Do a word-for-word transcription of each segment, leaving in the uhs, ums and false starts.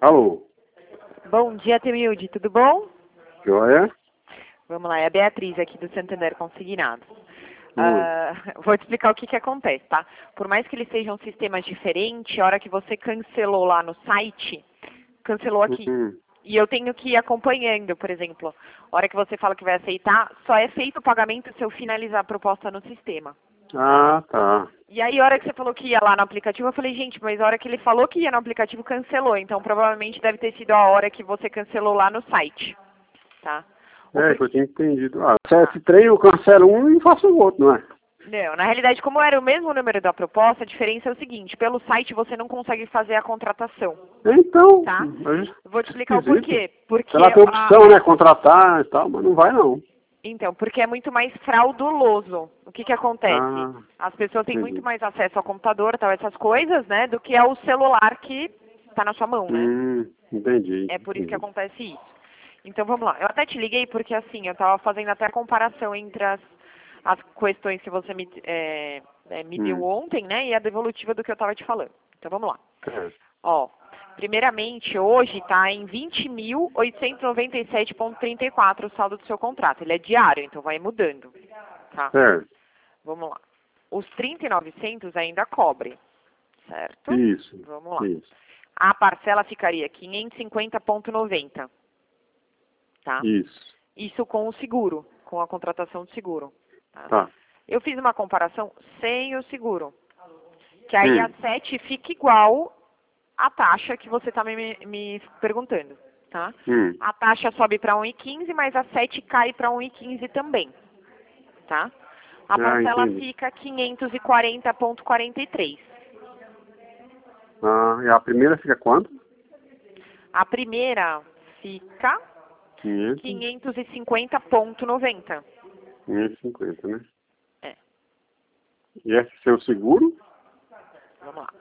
Alô? Bom dia, Temilde, tudo bom? Joia? Vamos lá, é a Beatriz aqui do Santander Consignados. Oi. Uh, vou te explicar o que, que acontece, tá? Por mais que eles sejam sistemas diferentes, a hora que você cancelou lá no site, cancelou aqui. Uhum. E eu tenho que ir acompanhando, por exemplo. A hora que você fala que vai aceitar, só é feito o pagamento se eu finalizar a proposta no sistema. Ah, tá. E aí, a hora que você falou que ia lá no aplicativo, eu falei, gente, mas a hora que ele falou que ia no aplicativo, cancelou. Então, provavelmente deve ter sido a hora que você cancelou lá no site, tá? Ou É, por- que eu tinha entendido. Ah, se esse trem eu cancelo um e faço o outro, não é? Não, na realidade, como era o mesmo número da proposta, a diferença é o seguinte, pelo site você não consegue fazer a contratação, Então, tá? mas Eu Vou te explicar o esquisito. porquê. Porque Ela tem a- opção, né? Contratar e tal, mas não vai não. Então, porque é muito mais frauduloso. O que que acontece? Ah, As pessoas têm muito entendi. mais acesso ao computador, tal, essas coisas, né, do que ao celular que está na sua mão, né? Hum, entendi. É por isso que entendi. acontece isso. Então, vamos lá. Eu até te liguei porque, assim, eu estava fazendo até a comparação entre as, as questões que você me, é, é, me deu Hum, ontem, né, e a devolutiva do que eu estava te falando. Então, vamos lá. é. Ó, primeiramente, hoje está em vinte mil oitocentos e noventa e sete vírgula trinta e quatro o saldo do seu contrato. Ele é diário, então vai mudando, tá? Certo. Vamos lá. Os trinta e novecentos ainda cobre, certo? Isso. Vamos lá. Isso. A parcela ficaria quinhentos e cinquenta vírgula noventa, tá? Isso. Isso com o seguro, com a contratação do seguro. Tá? Tá. Eu fiz uma comparação sem o seguro, que aí Hum. a sete fica igual à taxa que você está me, me perguntando, tá? Hum. A taxa sobe para um e quinze, mas a sete cai para um e quinze também, tá? A Ah, parcela entendi. fica quinhentos e quarenta vírgula quarenta e três. Ah, e a primeira fica quanto? A primeira fica quinhentos. quinhentos e cinquenta vírgula noventa. quinhentos e cinquenta, né? É, E esse seu seguro? vamos lá.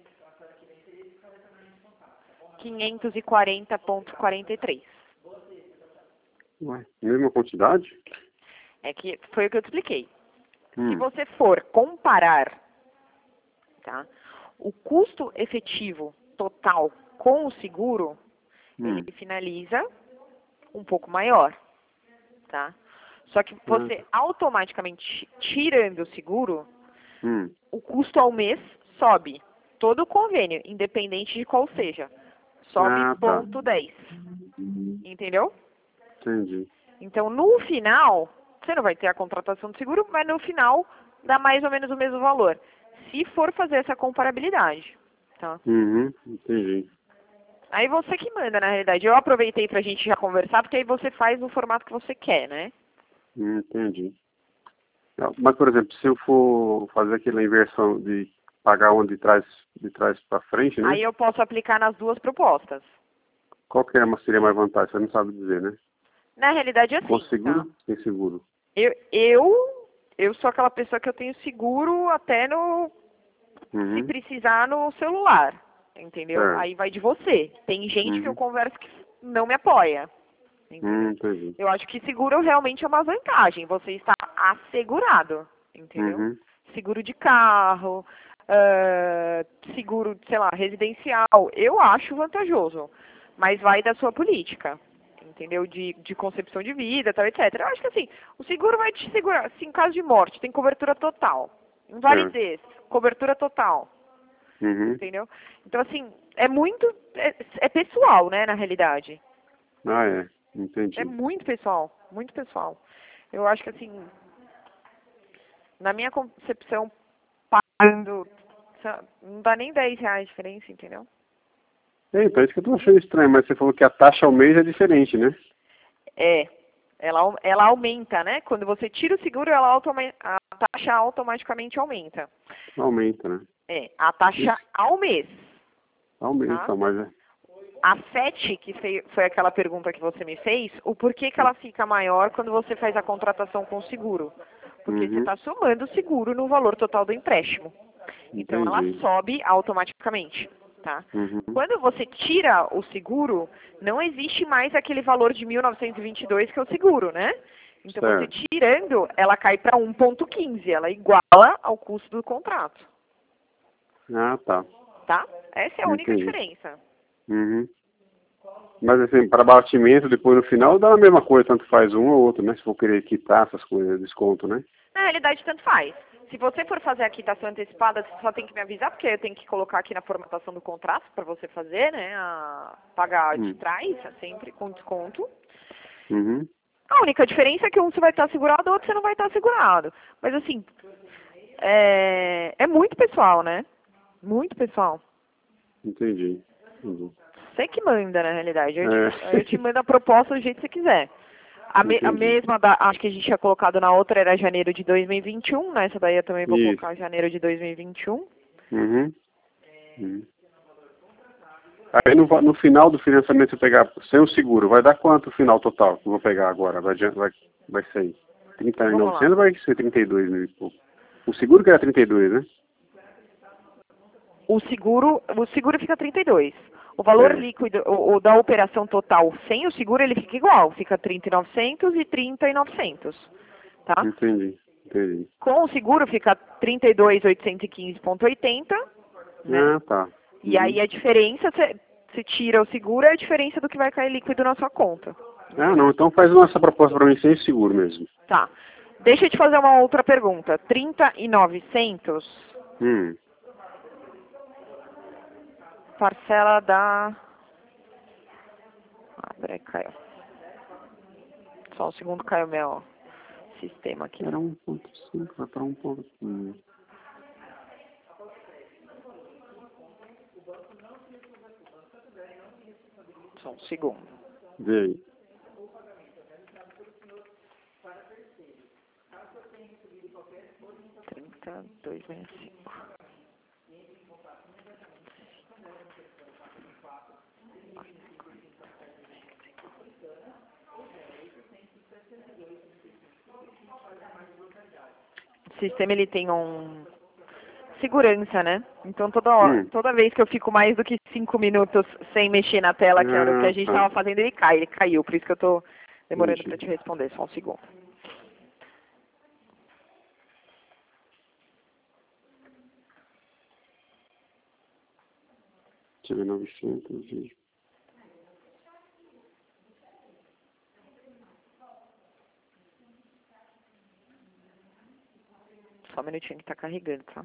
quinhentos e quarenta vírgula quarenta e três. Ué, mesma quantidade? É que foi o que eu te expliquei. Se Hum. você for comparar, tá, o custo efetivo total com o seguro, Hum. ele finaliza um pouco maior, tá? Só que você automaticamente tirando o seguro, Hum. o custo ao mês sobe. Todo o convênio, independente de qual seja, sobe Ah, tá. ponto dez. Entendeu? Entendi. Então, no final, você não vai ter a contratação do seguro, mas no final dá mais ou menos o mesmo valor. Se for fazer essa comparabilidade, tá? Uhum, entendi. Aí você que manda, na realidade. Eu aproveitei pra gente já conversar, porque aí você faz no formato que você quer, né? Hum, Entendi. Não, mas, por exemplo, se eu for fazer aquela inversão de pagar uma de trás, de trás para frente, né? Aí eu posso aplicar nas duas propostas. Qual que é, seria mais vantagem? Você não sabe dizer, né? Na realidade é Com assim, seguro? tá? Sem seguro. Eu, eu, eu sou aquela pessoa que eu tenho seguro até no, se Uhum. precisar, no celular, entendeu? Certo. Aí vai de você. Tem gente que eu Uhum. converso que não me apoia, entendeu? Hum, entendi. Eu acho que seguro realmente é uma vantagem. Você está assegurado, entendeu? Uhum. Seguro de carro, ah, seguro, sei lá, residencial. Eu acho vantajoso, mas vai da sua política, entendeu? De, de concepção de vida, tal, etcétera. Eu acho que assim, o seguro vai te segurar. Se em caso de morte, tem cobertura total. Invalidez, cobertura total, Uhum. entendeu? Então, assim, é muito, é, é pessoal, né, na realidade. Ah, é. É Entendi. muito pessoal, muito pessoal. Eu acho que assim, na minha concepção, pagando, sa- não dá nem dez reais de diferença, entendeu? É, então, é isso que eu tô achando estranho, mas você falou que a taxa ao mês é diferente, né? É, ela, au- ela aumenta, né? Quando você tira o seguro, ela automa a taxa automaticamente aumenta. Aumenta, né? É, a taxa Isso. ao mês. Aumenta, Tá? mas é. A sete, que fei- foi aquela pergunta que você me fez, o porquê que ela fica maior quando você faz a contratação com o seguro? Porque você Uhum. está somando o seguro no valor total do empréstimo. Então ela Entendi. sobe automaticamente, tá? Uhum. Quando você tira o seguro, não existe mais aquele valor de mil novecentos e vinte e dois que é o seguro, né? Então você Certo. tirando, ela cai para um ponto quinze, ela iguala ao custo do contrato, Ah, tá. tá? Essa é a única Entendi. diferença. Uhum. Mas assim, para abatimento, depois no final, dá a mesma coisa, tanto faz um ou outro, né? Se for querer quitar essas coisas, desconto, né? Na realidade, tanto faz. Se você for fazer a quitação antecipada, você só tem que me avisar, porque eu tenho que colocar aqui na formatação do contrato para você fazer, né? A pagar de Hum. trás, é sempre com desconto. Uhum. A única diferença é que um você vai estar segurado, o outro você não vai estar segurado. Mas assim, é, é muito pessoal, né? Muito pessoal. Entendi. Entendi. Você que manda, na realidade. Eu te, É. eu te mando a proposta do jeito que você quiser. A, me, a Entendi. mesma, da, acho que a gente tinha colocado na outra era janeiro de dois mil e vinte e um, nessa daí eu também vou Isso. colocar janeiro de dois mil e vinte e um. Uhum. Uhum. Aí no, va- no final do financiamento, se eu pegar sem o seguro, vai dar quanto o final total que eu vou pegar agora? Vai, adian- vai, vai ser trinta mil e Vamos lá. novecentos ou vai ser trinta e dois mil e pouco? O seguro que era trinta e dois, né? O seguro, o seguro fica trinta e dois. O valor É. líquido, o, o da operação total sem o seguro, ele fica igual. Fica trinta mil e novecentos e trinta mil e novecentos. Tá? Entendi. Entendi. Com o seguro fica trinta e dois mil oitocentos e quinze vírgula oitenta, né? Ah, tá. E aí Uhum. a diferença, se tira o seguro, é a diferença do que vai cair líquido na sua conta. Ah, não. Então faz uma- essa proposta para mim sem seguro mesmo. Tá. Deixa eu te fazer uma outra pergunta. trinta e novecentos, Hum. parcela da... Ah, peraí, caiu. Só um segundo, caiu meu sistema aqui. Era um ponto cinco, vai para um ponto cinco. Só um segundo. Vê aí. trinta, dois sessenta e cinco. O sistema, ele tem um... segurança, né? Então toda hora, Hum. toda vez que eu fico mais do que cinco minutos sem mexer na tela, que era o que a Ah, gente tá. estava fazendo, ele cai, ele caiu. Por isso que eu tô demorando para Entendi. te responder, só um segundo. Tive novecentos e... Só um minutinho que tá carregando, tá?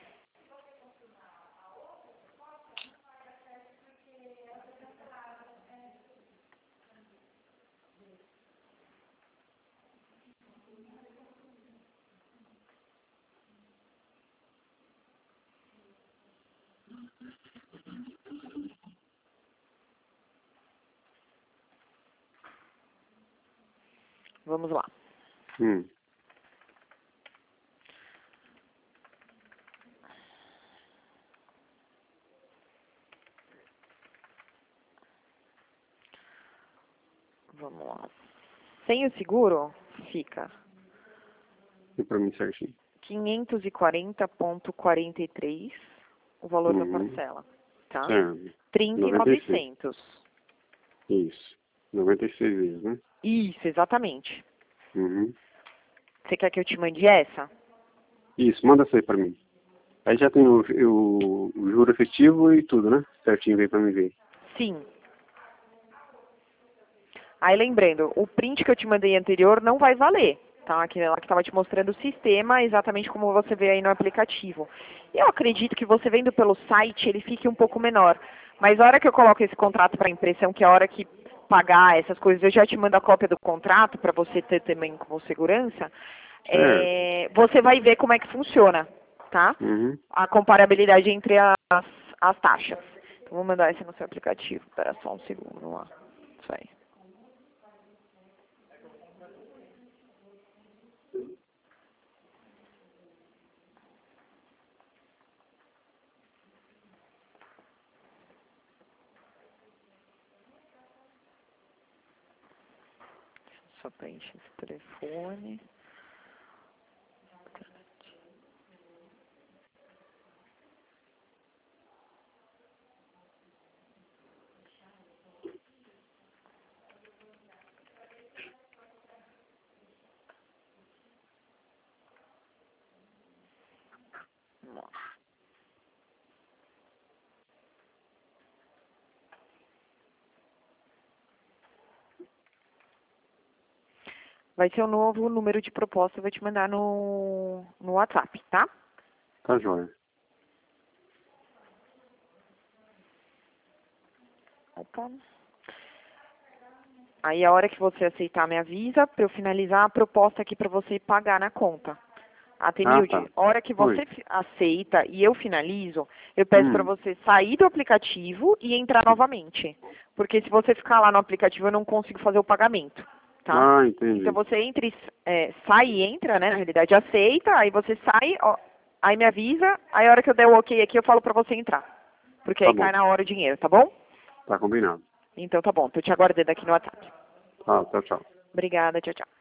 Vamos lá. Hum. Vamos lá. Sem o seguro, fica E para mim certinho. quinhentos e quarenta vírgula quarenta e três o valor da Uhum. parcela, tá? Certo. trinta mil e noventa e seis. novecentos. Isso. noventa e seis vezes, né? Isso, exatamente. Uhum. Você quer que eu te mande essa? Isso, manda isso aí pra mim. Aí já tem o, o, o juro efetivo e tudo, né? Certinho veio pra mim ver. Sim. Aí lembrando, o print que eu te mandei anterior não vai valer, tá? Aquele lá que estava te mostrando o sistema, exatamente como você vê aí no aplicativo. Eu acredito que você vendo pelo site, ele fique um pouco menor. Mas a hora que eu coloco esse contrato para impressão, que é a hora que pagar essas coisas, eu já te mando a cópia do contrato para você ter também como segurança, Certo. é, você vai ver como é que funciona, tá? Uhum. A comparabilidade entre as, as taxas. Então, vou mandar esse no seu aplicativo. Espera só um segundo, vamos lá. Isso aí. Só preencher esse telefone. Vamos lá. Vai ser o novo número de proposta, eu vou te mandar no, no WhatsApp, tá? Tá joia. Opa. Aí a hora que você aceitar, me avisa para eu finalizar a proposta aqui para você pagar na conta. Atenilde, Ah, tá. a hora que você Oi. aceita e eu finalizo, eu peço Hum. para você sair do aplicativo e entrar novamente. Porque se você ficar lá no aplicativo, eu não consigo fazer o pagamento, tá? Ah, entendi. Então você entra e, é, sai e entra, né? Na realidade, aceita, aí você sai, ó, aí me avisa, aí a hora que eu der o ok aqui, eu falo para você entrar. Porque Tá aí bom. cai na hora o dinheiro, tá bom? Tá combinado. Então tá bom, tô te aguardando aqui no WhatsApp. Tá, tchau, tchau. Obrigada, tchau, tchau.